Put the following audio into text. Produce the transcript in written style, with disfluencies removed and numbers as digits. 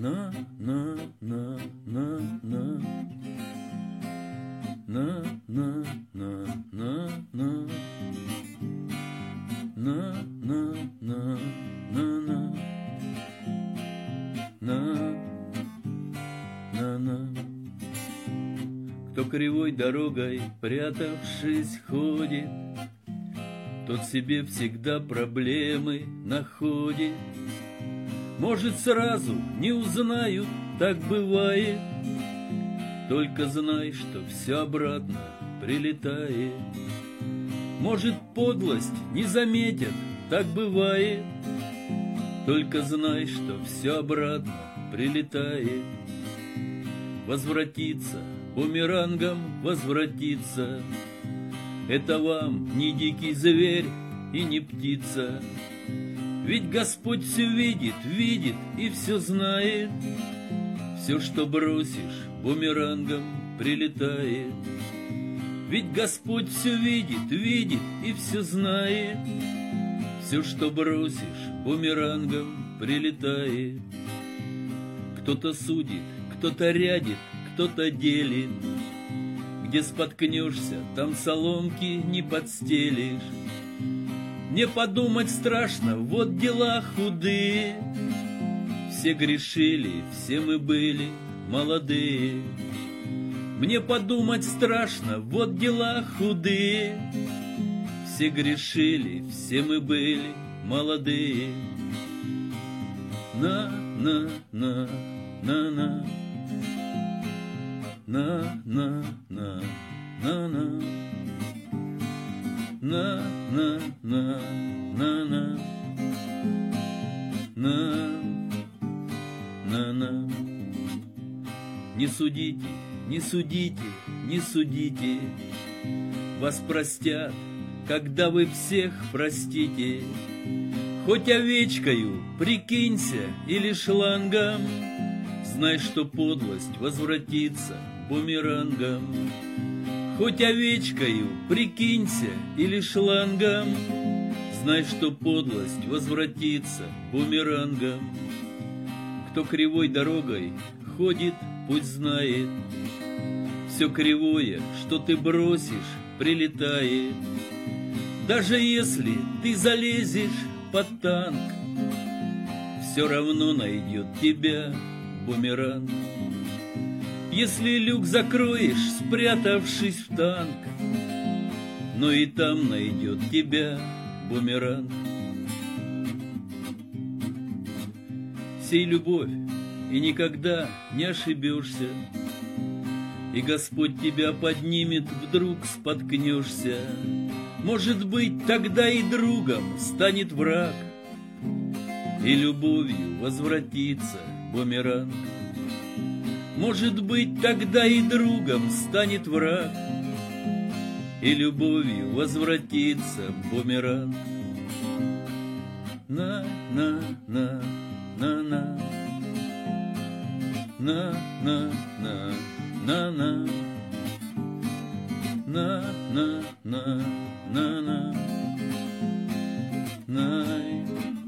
на на на на на на на на на на на на на на на на. Кто кривой дорогой, прятавшись, ходит, тот себе всегда проблемы находит. Может, сразу не узнают, так бывает, только знай, что все обратно прилетает. Может, подлость не заметят, так бывает, только знай, что все обратно прилетает. Возвратиться, бумерангом возвратиться, это вам не дикий зверь и не птица. Ведь Господь все видит, видит и все знает. Все, что бросишь, бумерангом прилетает. Ведь Господь все видит, видит и все знает. Все, что бросишь, бумерангом прилетает. Кто-то судит, кто-то рядит, кто-то делит. Где споткнешься, там соломки не подстелишь. Мне подумать страшно, вот дела худые. Все грешили, все мы были молодые. Мне подумать страшно, вот дела худые. Все грешили, все мы были молодые. На на на на на на на на на на на на на на на на на. Не судите, не судите, не судите, вас простят, когда вы всех простите. Хоть овечкою прикинься или шлангом, знай, что подлость возвратится бумерангом. Хоть овечкою прикинься или шлангом, знай, что подлость возвратится бумерангом. Кто кривой дорогой ходит, пусть знает, все кривое, что ты бросишь, прилетает. Даже если ты залезешь под танк, все равно найдет тебя бумеранг. Если люк закроешь, спрятавшись в танк, но и там найдет тебя бумеранг. Сей любовь, и никогда не ошибешься, и Господь тебя поднимет, вдруг споткнешься. Может быть, тогда и другом станет враг, и любовью возвратится бумеранг. Может быть, тогда и другом станет враг, и любовью возвратится бумеранг. На на на на на на на на на на на на на на на